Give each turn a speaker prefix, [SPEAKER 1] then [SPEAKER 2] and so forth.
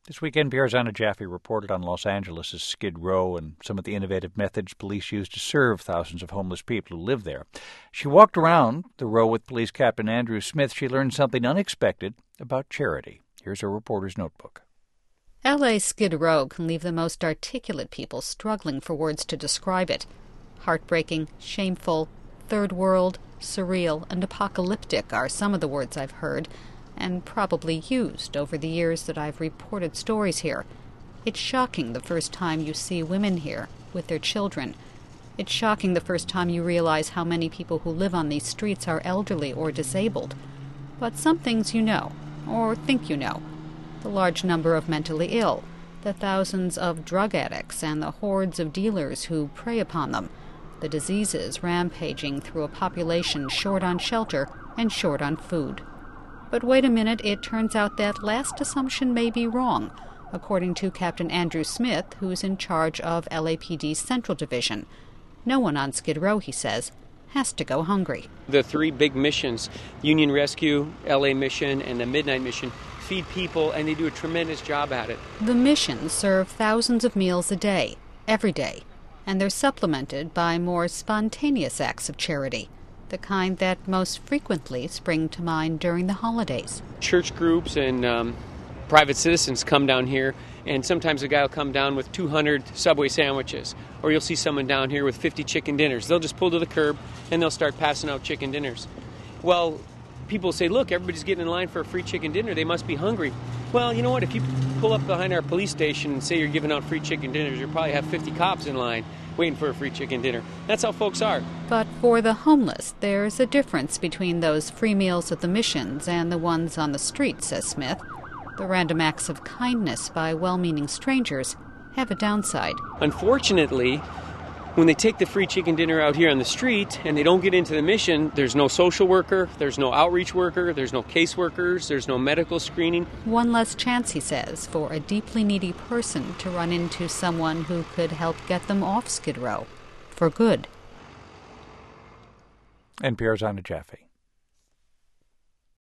[SPEAKER 1] This weekend, Pierzana Jaffe reported on Los Angeles' Skid Row and some of the innovative methods police use to serve thousands of homeless people who live there. She walked around the row with Police Captain Andrew Smith. She learned something unexpected about charity. Here's her reporter's notebook.
[SPEAKER 2] L.A.'s Skid Row can leave the most articulate people struggling for words to describe it. Heartbreaking, shameful, third world, surreal, and apocalyptic are some of the words I've heard, and probably used over the years that I've reported stories here. It's shocking the first time you see women here with their children. It's shocking the first time you realize how many people who live on these streets are elderly or disabled. But some things you know, or think you know. The large number of mentally ill, the thousands of drug addicts, and the hordes of dealers who prey upon them, the diseases rampaging through a population short on shelter and short on food. But wait a minute, it turns out that last assumption may be wrong, according to Captain Andrew Smith, who's in charge of LAPD's Central Division. No one on Skid Row, he says, has to go hungry.
[SPEAKER 3] The three big missions, Union Rescue, LA Mission, and the Midnight Mission, feed people, and they do a tremendous job at it.
[SPEAKER 2] The missions serve thousands of meals a day, every day, and they're supplemented by more spontaneous acts of charity, the kind that most frequently spring to mind during the holidays.
[SPEAKER 3] Church groups and private citizens come down here, and sometimes a guy will come down with 200 Subway sandwiches, or you'll see someone down here with 50 chicken dinners. They'll just pull to the curb, and they'll start passing out chicken dinners. Well, people say, look, everybody's getting in line for a free chicken dinner. They must be hungry. Well, you know what? If you pull up behind our police station and say you're giving out free chicken dinners, you'll probably have 50 cops in line waiting for a free chicken dinner. That's how folks are.
[SPEAKER 2] But for the homeless, there's a difference between those free meals at the missions and the ones on the street, says Smith. The random acts of kindness by well-meaning strangers have a downside.
[SPEAKER 3] Unfortunately, when they take the free chicken dinner out here on the street and they don't get into the mission, there's no social worker, there's no outreach worker, there's no caseworkers, there's no medical screening.
[SPEAKER 2] One less chance, he says, for a deeply needy person to run into someone who could help get them off Skid Row for good.
[SPEAKER 1] And Pierzana Jaffe.